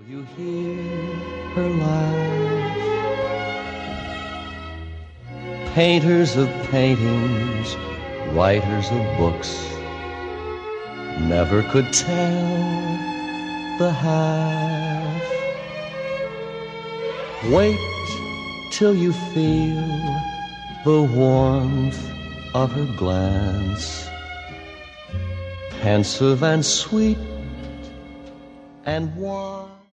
You hear her laugh. Painters of paintings, writers of books, never could tell the half. Wait till you feel the warmth of her glance, pensive and sweet and warm.